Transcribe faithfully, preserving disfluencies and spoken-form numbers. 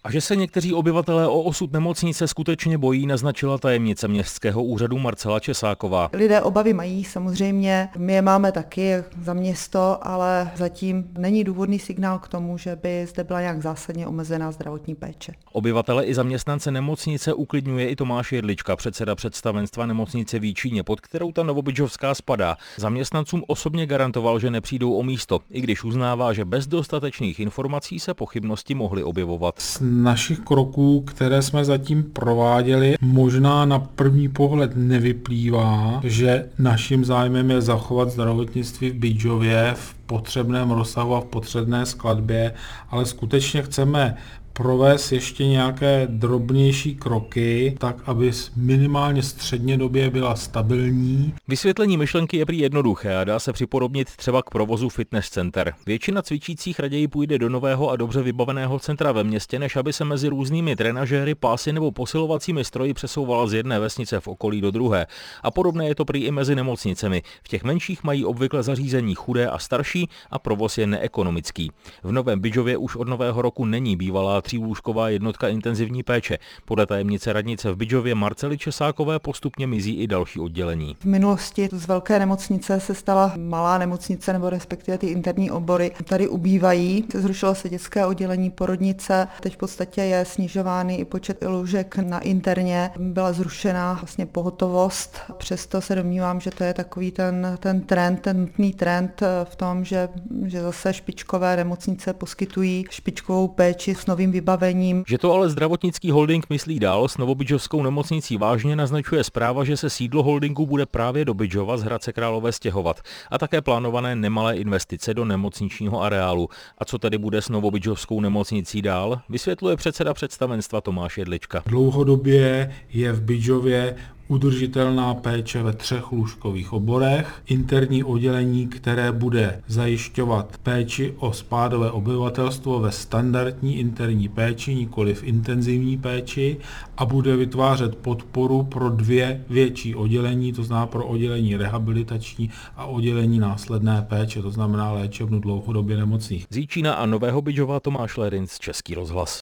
A že se někteří obyvatelé o osud nemocnice skutečně bojí, naznačila tajemnice městského úřadu Marcela Česáková. Lidé obavy mají samozřejmě, my je máme taky za město, ale zatím není důvodný signál k tomu, že by zde byla nějak zásadně omezená zdravotní péče. Obyvatele i zaměstnance nemocnice uklidňuje i Tomáš Jedlička, předseda představenstva nemocnice v Jičíně, pod kterou ta novobydžovská spadá. Zaměstnancům osobně garantoval, že nepřijdou o místo, i když uznává, že bez dostatečných informací se pochybnosti mohly objevovat. Z našich kroků, které jsme zatím prováděli, možná na první pohled nevyplývá, že naším zájmem je zachovat zdravotnictví v Bydžově v potřebném rozsahu a v potřebné skladbě, ale skutečně chceme provést ještě nějaké drobnější kroky, tak aby minimálně střednědobě byla stabilní. Vysvětlení myšlenky je prý jednoduché a dá se připodobnit třeba k provozu fitness center. Většina cvičících raději půjde do nového a dobře vybaveného centra ve městě, než aby se mezi různými trenažéry, pásy nebo posilovacími stroji přesouvala z jedné vesnice v okolí do druhé. A podobné je to prý i mezi nemocnicemi. V těch menších mají obvykle zařízení chudé a starší a provoz je neekonomický. V Novém Bydžově už od nového roku není bývalá třívlůžková jednotka intenzivní péče. Podle tajemnice radnice v Bydžově Marcely Česákové postupně mizí i další oddělení. V minulosti z velké nemocnice se stala malá nemocnice, nebo respektive ty interní obory tady ubývají. Zrušilo se dětské oddělení, porodnice. Teď v podstatě je snižovány i počet lůžek na interně. Byla zrušena vlastně pohotovost. Přesto se domnívám, že to je takový ten, ten trend, ten nutný trend v tom, že, že zase špičkové nemocnice poskytují špičkovou péči s novým vybavením. Že to ale zdravotnický holding myslí dál, s novobydžovskou nemocnicí vážně naznačuje zpráva, že se sídlo holdingu bude právě do Bydžova z Hradce Králové stěhovat a také plánované nemalé investice do nemocničního areálu. A co tedy bude s novobydžovskou nemocnicí dál, vysvětluje předseda představenstva Tomáš Jedlička. Dlouhodobě je v Bydžově udržitelná péče ve třech lůžkových oborech, interní oddělení, které bude zajišťovat péči o spádové obyvatelstvo ve standardní interní péči, nikoli v intenzivní péči, a bude vytvářet podporu pro dvě větší oddělení, to znamená pro oddělení rehabilitační a oddělení následné péče, to znamená léčebnu dlouhodobě nemocných. Z Jičína a Nového Bydžova Tomáš Lerinc, Český rozhlas.